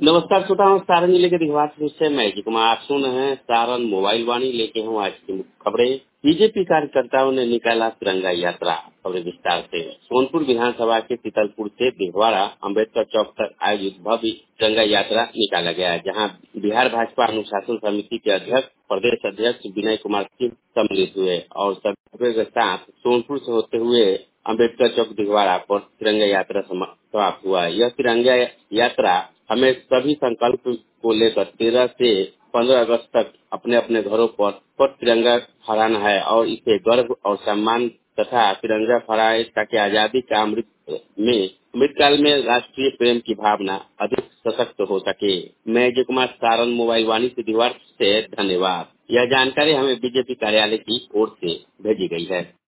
नमस्कार श्रोताओं, सारण जिले के दिघवास से मैं जी कुमार। आप सुन रहे हैं सारण मोबाइल वाणी। लेके हूँ आज की मुख्य खबरें। बीजेपी कार्यकर्ताओं ने निकाला तिरंगा यात्रा। खबरें विस्तार से। सोनपुर विधानसभा के तितलपुर से दिघवाड़ा अम्बेडकर चौक तक आयोजित भव्य तिरंगा यात्रा निकाला गया, जहां बिहार भाजपा अनुशासन समिति के अध्यक्ष प्रदेश अध्यक्ष विनय कुमार सिंह सम्मिलित हुए और सभ्य के साथ सोनपुर से होते हुए अम्बेडकर चौक दिघवाड़ा पर तिरंगा यात्रा समाप्त हुआ। यह तिरंगा यात्रा हमें सभी संकल्प को लेकर 13 से 15 अगस्त तक अपने अपने घरों पर तिरंगा फहराना है और इसे गर्व और सम्मान तथा तिरंगा फहराए ताकि आजादी का अमृतकाल में राष्ट्रीय प्रेम की भावना अधिक सशक्त हो सके। मैं जय कुमार, सारण मोबाइल वाणी से दीवार से धन्यवाद। यह जानकारी हमें बीजेपी कार्यालय की ओर से भेजी गई है।